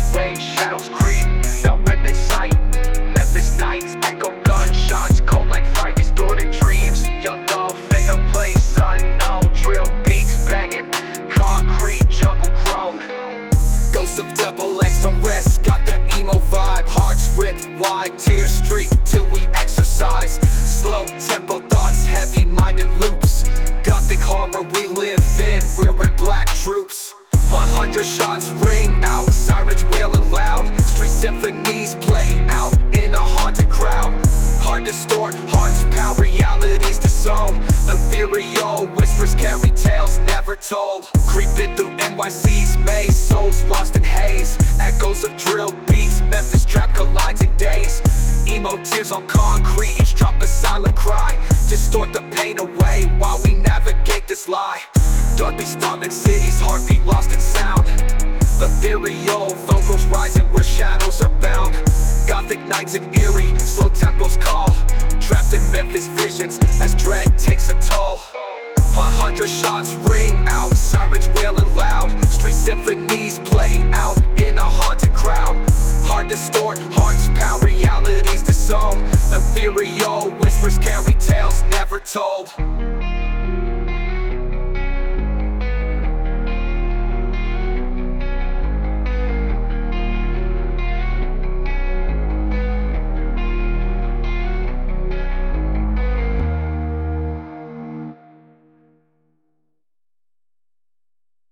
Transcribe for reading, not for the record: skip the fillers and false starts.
away, shadows creep, felt at the sight. Memphis nights, echo gunshots, cold like fright, distorted dreams. Young dog, fatal place, unknown, drill beats banging, concrete jungle grown. Ghosts of double X unrest, got the emo vibe. Hearts ripped wide, tears streak till we exercise. Slow tempo thoughts, heavy-minded loops. Gothic horror we live in, we're in black troops. 100 shots ring out, sirens wailing loud. Street symphonies play out in a haunted crowd. Hard to distort, hearts pound, reality's disowned. Ethereal whispers carry tales never told. Creeping through NYC's maze, souls lost in haze. Echoes of drill beats, Memphis trap collides in days. Emo tears on concrete, each drop a silent cry. Distort the pain away while we navigate this lie. Darkly starving cities, heartbeat lost in sound. Ethereal vocals rising where shadows are bound. Gothic nights and eerie, slow tempos call. Trapped in Memphis visions as dread takes a toll. 100 shots ring out, sirens wailing loud. Street symphonies play out in a haunted crowd. Hard to distort, hearts pound, reality's disowned. Ethereal whispers carry tales never told.